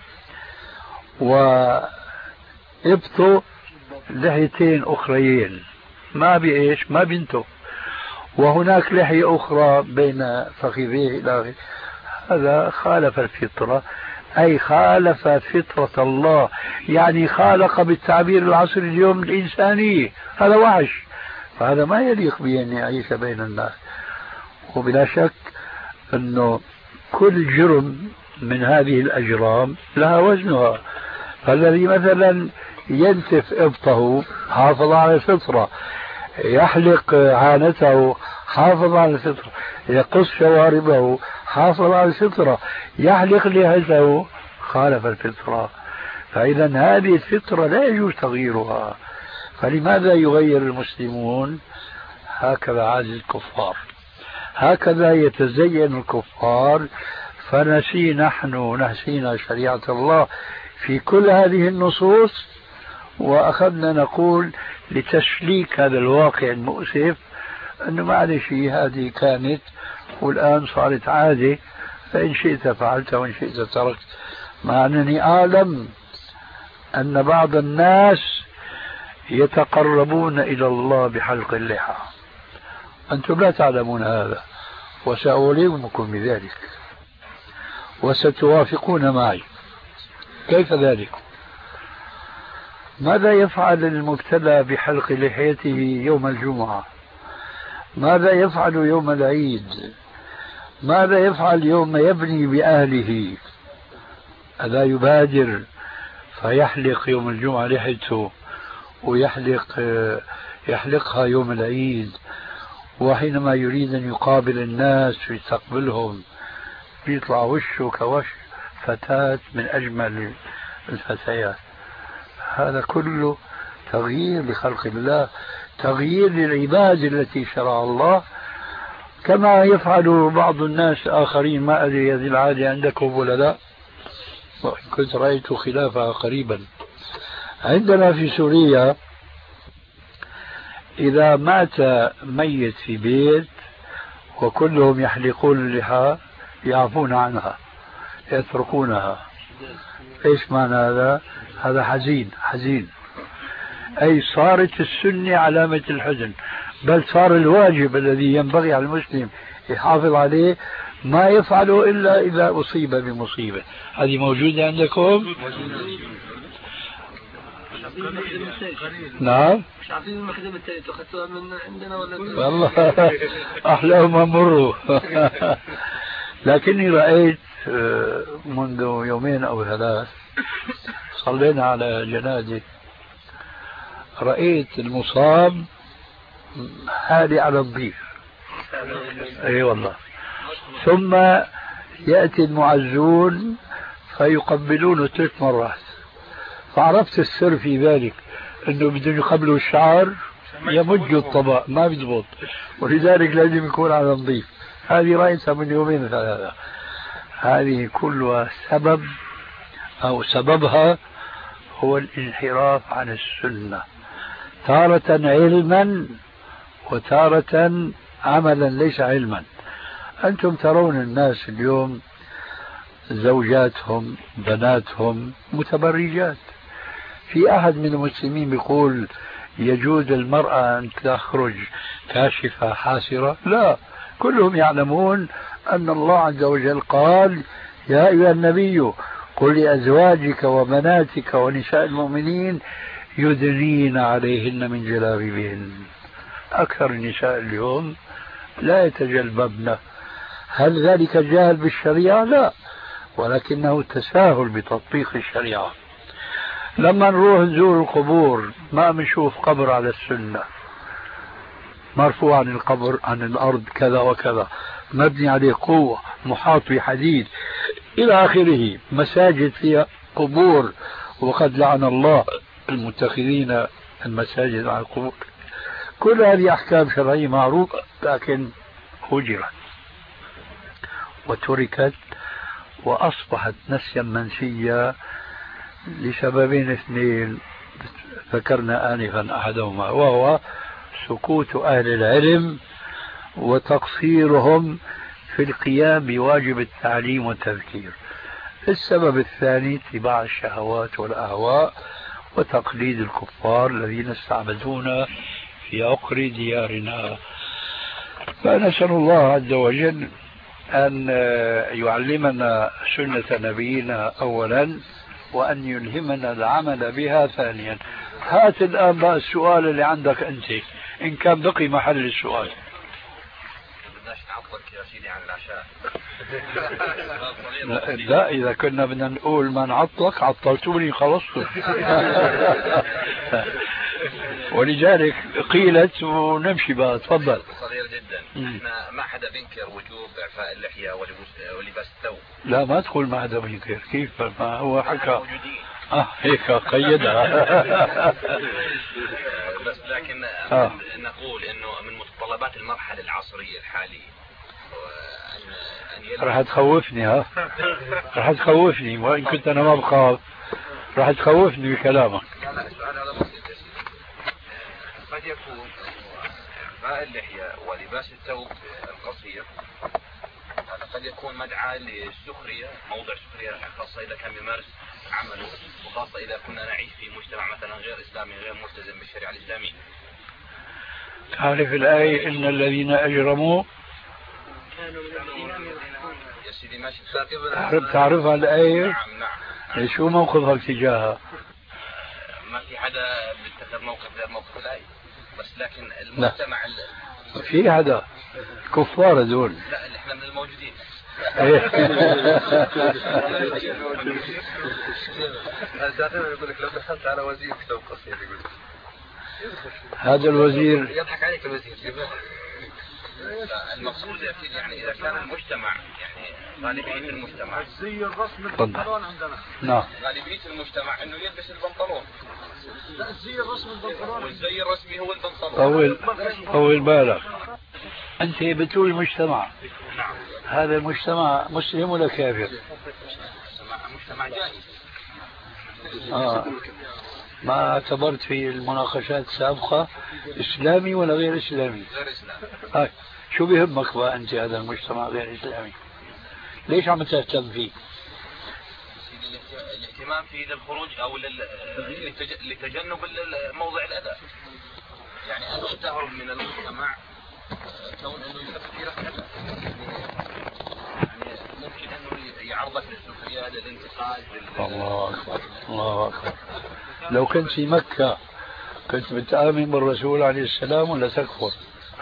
وإبطه لحيتين أخريين ما بإيش ما بنته، وهناك لحية أخرى بين فخذيه إلى آخره. هذا خالف الفطرة، أي خالف فطرة الله، يعني خالق بالتعبير العصري اليوم الإنسانية. هذا وحش، فهذا ما يليق به أن يعيش بين الناس. وبلا شك أنه كل جرم من هذه الأجرام لها وزنها. فالذي مثلا ينتف إبطه حافظ على الفطرة، يحلق عانته حافظ على الفطرة، يقص شواربه حافظ على الفطرة، يحلق لحيته خالف الفطرة. فإذا هذه الفطرة لا يجوز تغييرها. فلماذا يغير المسلمون؟ هكذا عادة الكفار، هكذا يتزين الكفار. نسينا شريعة الله في كل هذه النصوص، وأخذنا نقول لتسليك هذا الواقع المؤسف أنه معلش هذه كانت والآن صارت عادة، فإن شئت فعلت وإن شئت تركت. مع أنني أعلم أن بعض الناس يتقربون إلى الله بحلق اللحى، أنتم لا تعلمون هذا وسأعلمكم بذلك وستوافقون معي. كيف ذلك؟ ماذا يفعل المبتلى بحلق لحيته يوم الجمعة؟ ماذا يفعل يوم العيد؟ ماذا يفعل يوم يبني بأهله؟ ألا يبادر فيحلق يوم الجمعة لحيته ويحلقها يوم العيد، وحينما يريد أن يقابل الناس ويستقبلهم بيطلع وشه كوش فتاة من أجمل الفتيات. هذا كله تغيير لخلق الله، تغيير للعباد التي شرع الله، كما يفعل بعض الناس آخرين. ما أدري هذه العادة عندكم ولا لا، كنت رأيت خلافها قريبا. عندنا في سوريا إذا مات ميت في بيت وكلهم يحلقون اللحى يعفون عنها يتركونها. ايش معنى هذا؟ هذا حزين، أي صارت السنة علامة الحزن، بل صار الواجب الذي ينبغي على المسلم يحافظ عليه ما يفعله إلا إذا أصيب بمصيبة. هذه موجودة عندكم؟ نعم. مش عارفين المخدم الثاني تأخذتها من عندنا ولا؟ والله أحلاهم مروا. لكني رأيت منذ 2 أو 3 صلينا على جنازة رأيت المصاب حالي على الضيف. اي والله. ثم يأتي المعزون فيقبلونه 3 مرات، فعرفت السر في ذلك انه بدهم يقبلوا الشعر يمجوا الطبق ما بيضبط، ولذلك لازم يكون على نظيف. هذه رأيتها من 2-3 هذه كلها سبب أو سببها هو الانحراف عن السنة، تارة علما وتارة عملا ليس علما. أنتم ترون الناس اليوم زوجاتهم بناتهم متبرجات. في أحد من المسلمين بيقول يجوز المرأة أن تخرج كاشفة حاسرة؟ لا، كلهم يعلمون أن الله عز وجل قال يا أيها النبي قل لأزواجك وبناتك ونساء المؤمنين يدنين عليهن من جلابيبهن. أكثر النساء اليوم لا يتجلببن. هل ذلك جاهل بالشريعة؟ لا، ولكنه تساهل بتطبيق الشريعة. لما نروح نزور القبور ما بنشوف قبر على السنة مرفوع عن القبر عن الأرض كذا وكذا، مبني عليه قوة، محاط بحديد إلى آخره. مساجد فيها قبور، وقد لعن الله المتخذين المساجد على القبور. كل هذه أحكام شرعية معروفة، لكن هجرت وتركت وأصبحت نسيا منسيا لسببين 2 ذكرنا آنفا أحدهما، وهو سكوت أهل العلم وتقصيرهم في القيام بواجب التعليم والتذكير. السبب الثاني اتباع الشهوات والأهواء وتقليد الكفار الذين استعبدونا في عقر ديارنا. فنسأل الله عز وجل أن يعلمنا سنة نبينا أولا، وأن يلهمنا العمل بها ثانيا. هات الآن بقى السؤال اللي عندك أنت، إن كان بقي محل السؤال. بدناش نعطلك يا سيدي عن العشاء. لا، إذا كنا بدنا نقول ما نعطلك عطلتوني خلصتوا. ولذلك قيلت ونمشي بقى. تفضل. صغير جدا. احنا ما حدا بينكر وجوب اعفاء اللحية ولباس الثوب. لا، ما تقول ما حدا بينكر. كيف؟ ما هو حكى هيك قيدها. بس لكن نقول انه من متطلبات المرحلة العصرية الحالية راح تخوفني. راح تخوفني، وإن كنت أنا ما بخاف راح تخوفني بكلامك. لا، السؤال هذا بسيط. قد يكون إعفاء اللحية ولباس الثوب القصير هذا قد يكون مدعاة للسخرية، موضع سخرية، خاصة إذا كان بيمارس عمله، وخاصة إذا كنا نعيش في مجتمع مثلا غير إسلامي غير ملتزم بالشريعة الإسلامية. تعرف الآية إن الذين أجرموا يا سيدي ماشي. تعرفها الآية؟ نعم. شو موقفك تجاهها؟ ما في حدا بيتخذ موقف غير موقف الآية، بس لكن المجتمع في حدا كفار دول. لا، اللي احنا من الموجودين. يقول لك لو دخلت على وزير كتاب قصير يقول هذا الوزير يضحك عليك الوزير. المقصود يا سيدي يعني إذا كان المجتمع يعني غالبية المجتمع الزي الرسمي البنطلون عندنا. نعم. غالبية المجتمع إنه يلبس البنطلون. لا، الزي الرسمي البنطلون. والزي الرسمي هو البنطلون. طول بالك. أنت بتقول المجتمع. نعم. هذا المجتمع مسلم ولا كافر؟ مجتمع جاهز. ما اعتبرت في المناقشات السابقة إسلامي ولا غير إسلامي؟ غير إسلامي. شو بيهمك بقى أنت هذا المجتمع غير إسلامي؟ ليش عم تهتم فيه؟ الاهتمام فيه للخروج أو لتجنب موضع الأذى. يعني أنت تهرب من المجتمع كون أنه يفكر في الأذى. يعني ممكن أنه يعرضك للسخرية للانتقاد. الله أكبر الله أكبر. لو كنت في مكة كنت بتآمن بالرسول عليه السلام ولا تكفر؟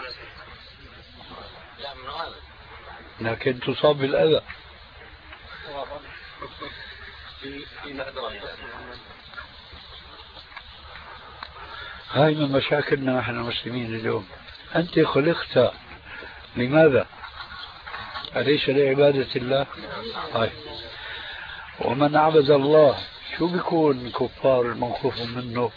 لا، من هذا. لكن تصاب بالأذى. هاي من مشاكلنا نحن المسلمين اليوم. أنت خلقت لماذا؟ أليس لعبادة الله؟ هاي. ومن عبد الله شو بيكون كفار الموقوف منه؟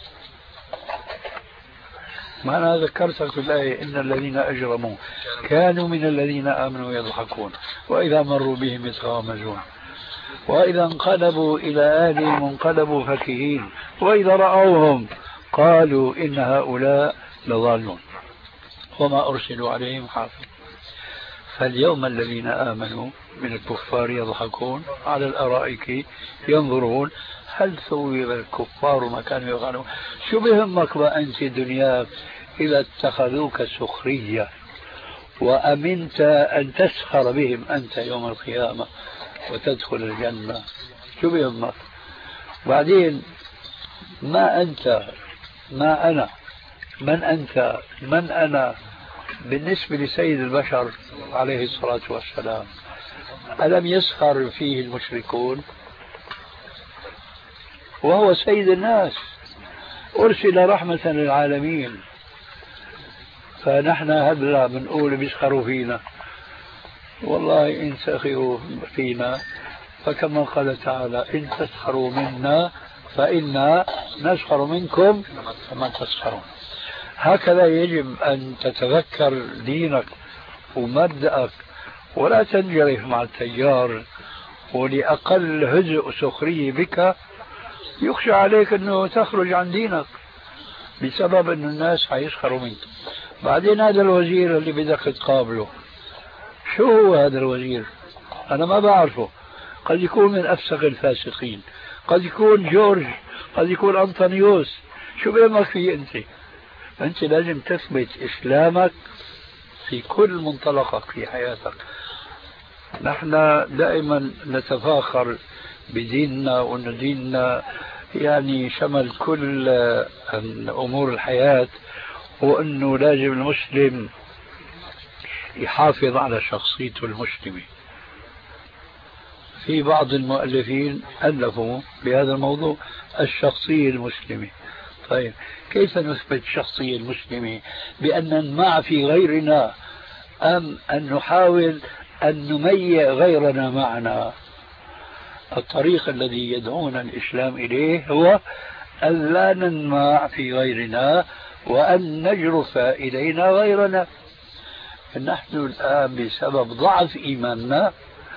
ما أنا ذكرتك في الآية إن الذين أجرموا كانوا من الذين آمنوا يضحكون وإذا مروا بهم يتغامزون وإذا انقلبوا إلى أهلهم انقلبوا فكهين وإذا رأوهم قالوا إن هؤلاء لضالون وما أرسلوا عليهم حافظ. فاليوم الذين آمنوا من الكفار يضحكون على الأرائك ينظرون هل ثوب الكفار ما كانوا يفعلون. شو بهمك وأنت دنياك إذا اتخذوك سخرية وأمنت أن تسخر بهم أنت يوم القيامة وتدخل الجنة؟ شو بهمك؟ بعدين ما أنت ما أنا من أنت من أنا بالنسبة لسيد البشر عليه الصلاة والسلام؟ ألم يسخر فيه المشركون وهو سيد الناس أرسل رحمة للعالمين؟ فنحن هبلا بنقول بيسخروا فينا. والله إن سخروا فينا فكما قال تعالى إن تسخروا منا فإنا نسخر منكم كما تسخرون. هكذا يجب أن تتذكر دينك ومبدأك ولا تنجرف مع التيار، ولأقل هزء سخرية بك يخشى عليك أنه تخرج عن دينك بسبب أن الناس حيسخروا منك. بعدين هذا الوزير اللي بدك تقابله شو هو هذا الوزير؟ أنا ما بعرفه، قد يكون من أفسق الفاسقين، قد يكون جورج، قد يكون أنطونيوس، شو بيهمك فيه أنت؟ أنت لازم تثبت إسلامك في كل منطلقك في حياتك. نحن دائما نتفاخر بديننا وأن ديننا يعني شمل كل أمور الحياة، وأنه لازم المسلم يحافظ على شخصيته المسلمة. في بعض المؤلفين ألفوا بهذا الموضوع الشخصية المسلمة. طيب كيف نثبت الشخصية المسلمة؟ بأن نمع في غيرنا أم أن نحاول أن نميع غيرنا معنا؟ الطريق الذي يدعونا الإسلام إليه هو أن لا ننمع في غيرنا وأن نجرف إلينا غيرنا. نحن الآن بسبب ضعف إيماننا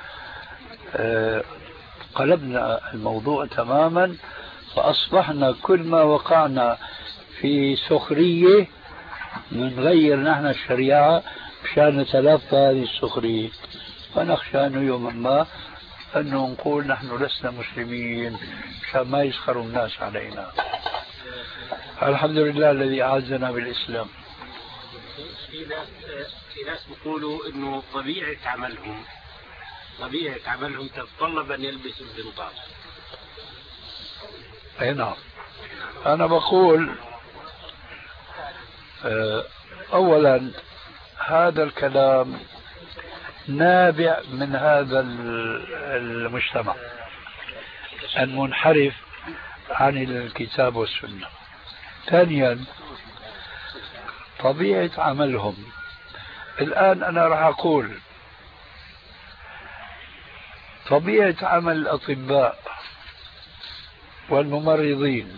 قلبنا الموضوع تماما، فأصبحنا كل ما وقعنا في سخرية نغير نحن الشريعة مشان نتلافى هذه السخرية، فنخشى أنه يوما ما أنه نقول نحن لسنا مسلمين مشان ما يسخروا الناس علينا. الحمد لله الذي أعزنا بالإسلام. في ناس بيقولوا إنه طبيعة عملهم تتطلب أن يلبسوا البنطال. أي نعم. أنا بقول أولا هذا الكلام نابع من هذا المجتمع المنحرف عن الكتاب والسنة. ثانيا طبيعة عملهم. الآن أنا راح أقول طبيعة عمل الأطباء والممرضين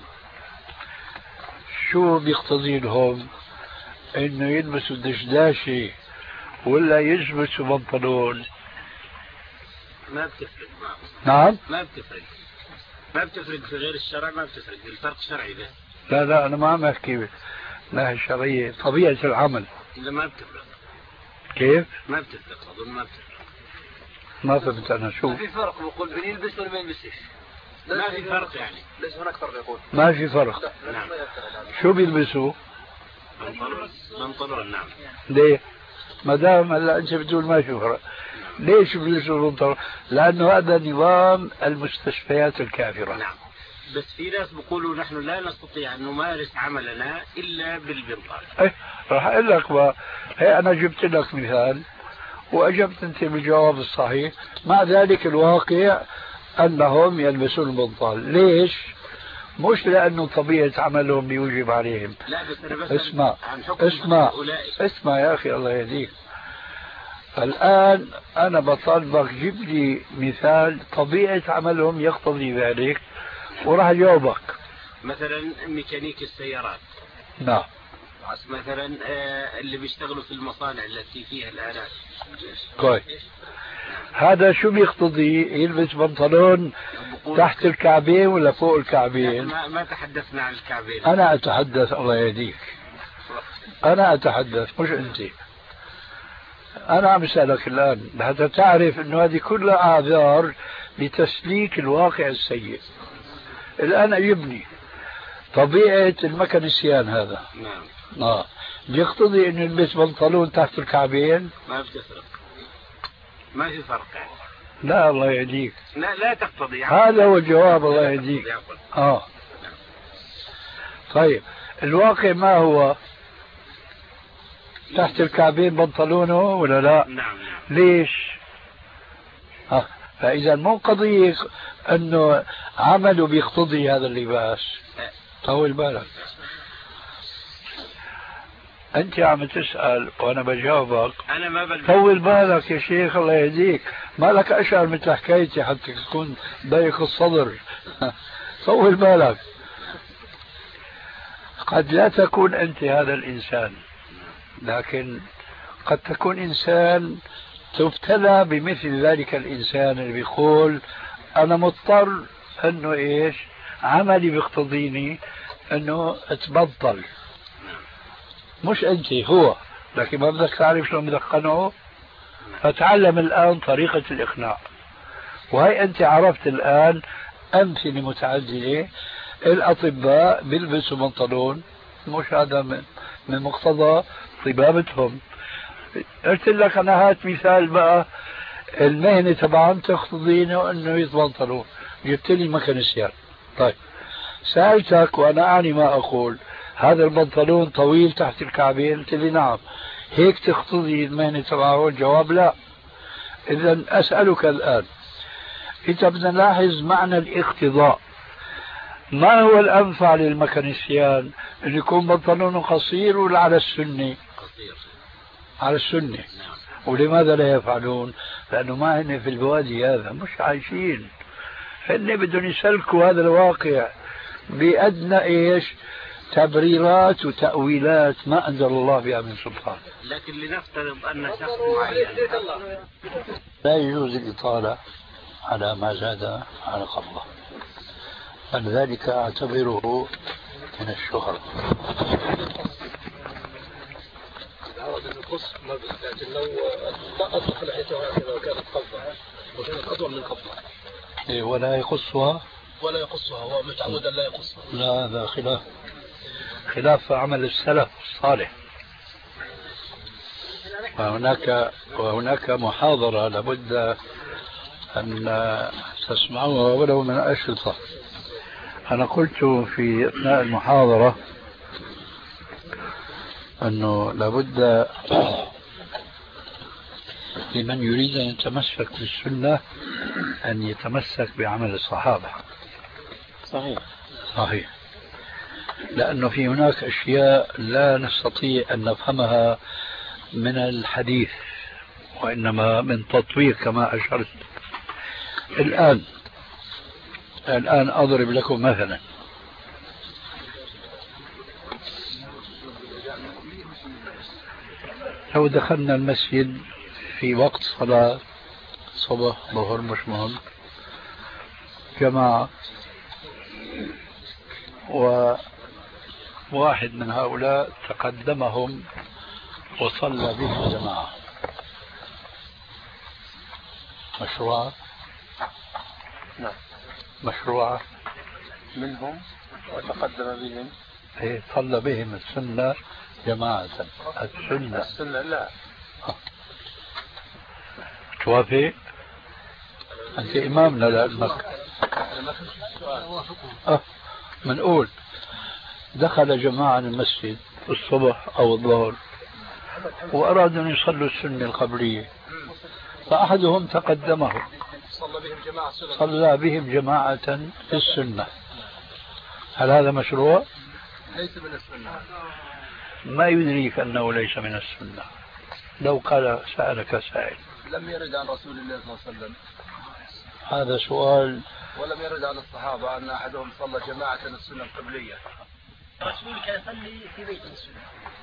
شو بيقتضي لهم؟ إنه يلبسوا دشداشة ولا يلبسوا بنطلون؟ ما بتفرق. نعم ما بتفرق في غير الشرع، ما بتفرق الفرق شرعي ده. لا أنا ما عم أحكي لا الشرعية، طبيعة العمل. لا ما بتفرق. كيف؟ ما بتفرق، أظن ما بتفرق. ما فهمت أنا شو؟ ما في فرق، بقول بين يلبس ولا ما يلبسش. ما في فرق يعني. ليس هناك فرق يقول. ما في فرق. نعم. شو بيلبسوا؟ بنطلون. نعم. ليه؟ ما دام هلا أنت بتقول ما في فرق، ليش بيلبسوا بنطلون؟ لأنه هذا نظام المستشفيات الكافرة. نعم. بس في ناس بيقولوا نحن لا نستطيع أن نمارس عملنا إلا بالبنطال. راح أقول لك هي أنا جبت لك مثال وأجبت أنت بالجواب الصحيح. مع ذلك الواقع أنهم يلبسون البنطال. ليش؟ مش لأنه طبيعة عملهم بيوجب عليهم. لا بس أنا بس اسمع يا أخي الله يهديك. الآن أنا بطالبك جيب لي مثال طبيعة عملهم يقتضي ذلك وراح أجاوبك. مثلا ميكانيك السيارات. نعم. مثلا اللي بيشتغلوا في المصانع التي فيها الآلات. كويس. هذا شو بيقتضي؟ يلبس بنطلون تحت الكعبين ولا فوق الكعبين؟ ما تحدثنا عن الكعبين. أنا أتحدث الله يهديك. أنا أتحدث مش أنت. أنا عم أسألك الآن حتى تعرف أنه هذه كلها أعذار لتسليك الواقع السيء. الآن أجبني طبيعة الميكانيسيان هذا. نعم. يقتضي أنه يلبس بنطلون تحت الكعبين؟ ما بتفرق. ما في فرق يعني. لا الله يهديك. لا تقتضي. هذا هو الجواب الله يهديك. طيب الواقع ما هو؟ تحت الكعبين بنطلونه ولا لا؟ نعم. ليش؟ فإذا مو قضية أنه عمله بيقتضي هذا اللباس. طول بالك. أنت عم تسأل وأنا بجاوبك. أنا ما بلبس. طول بالك يا شيخ الله يهديك. ما لك أشعر مثل حكايتي حتى تكون ضيق الصدر. طول بالك. قد لا تكون أنت هذا الإنسان، لكن قد تكون إنسان تبتلى بمثل ذلك الإنسان اللي بيقول أنا مضطر أنه إيش عملي بيقتضيني أنه أتبطل. مش أنت، هو، لكن ما بدك تعرف شلون بدك تقنعه. فتعلم الآن طريقة الإقناع. وهي أنت عرفت الآن أمثلة متعددة. الأطباء بيلبسوا بنطلون، مش هذا من مقتضى طبابتهم. قلت لك أنا هات مثال بقى المهنة تبعهم تقتضينه أنه يتبنطلون، جبت لي ميكانيسيان. طيب سألتك وأنا أعني ما أقول، هذا البنطلون طويل تحت الكعبين؟ قلت لي نعم. هيك تقتضي المهنة تبعه؟ الجواب لا. إذا أسألك الآن، إذا بدنا نلاحظ معنى الاقتضاء، ما هو الأنفع للميكانيسيان؟ أن يكون بنطلونه قصير ولا على السنة؟ قصير. على السنة. ولماذا لا يفعلون؟ لأنه ما هن في الوادي هذا، مش عايشين. هن بدهم يسلكوا هذا الواقع بأدنى إيش تبريرات وتأويلات ما أنزل الله بها من سلطان. لكن لنفترض أن شخص معين لا يجوز الإطالة على ما زاد على قبضه، فلذلك أعتبره من الشهرة. القص ما لكن لو أطلق لحيته هكذا وكانت قبضة وكانت أطول من قبضة ولا يقصها هو متعود أن لا يقصها. لا، هذا خلاف عمل السلف الصالح. وهناك محاضرة لابد أن تسمعوها ولو من أشرطة. أنا قلت في أثناء المحاضرة أنه لابد لمن يريد أن يتمسك بالسنة أن يتمسك بعمل الصحابة. صحيح. لأنه في هناك أشياء لا نستطيع أن نفهمها من الحديث، وإنما من تطبيق كما أشرت. الآن أضرب لكم مثلا. لو دخلنا المسجد في وقت صلاة صبح ظهر مش مهم جماعة، وواحد من هؤلاء تقدمهم وصلى بهم جماعة، مشروعة؟ نعم مشروعة منهم وتقدم بهم. إيه صلى بهم السنة جماعة. السنة لا. توافق؟ أنت إمامنا لأنك منقول دخل جماعة المسجد الصبح أو الظهر وأرادوا أن يصلوا السنة القبلية، فأحدهم تقدمه جماعة السنة. صلى بهم جماعة في السنة. هل هذا مشروع؟ ليس من السنة. ما يدريك أنه ليس من السنة؟ لو قال سألك سائل. لم يرد عن رسول الله صلى الله عليه وسلم. هذا سؤال. ولم يرد عن الصحابة أن أحدهم صلى جماعة السنة القبلية. الرسول كان يصلي في بيت السنة.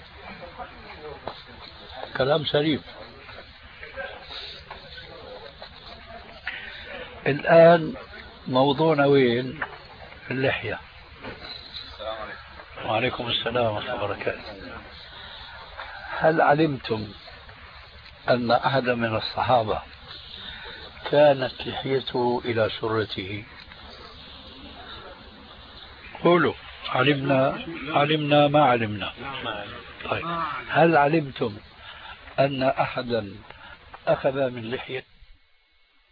كلام سليم. الآن موضوعنا وين؟ اللحية. السلام عليكم. وعليكم السلام ورحمة الله وبركاته. هل علمتم أن أحدا من الصحابة كانت لحيته إلى سرته؟ قولوا علمنا ما علمنا. طيب هل علمتم أن أحدا أخذ من لحية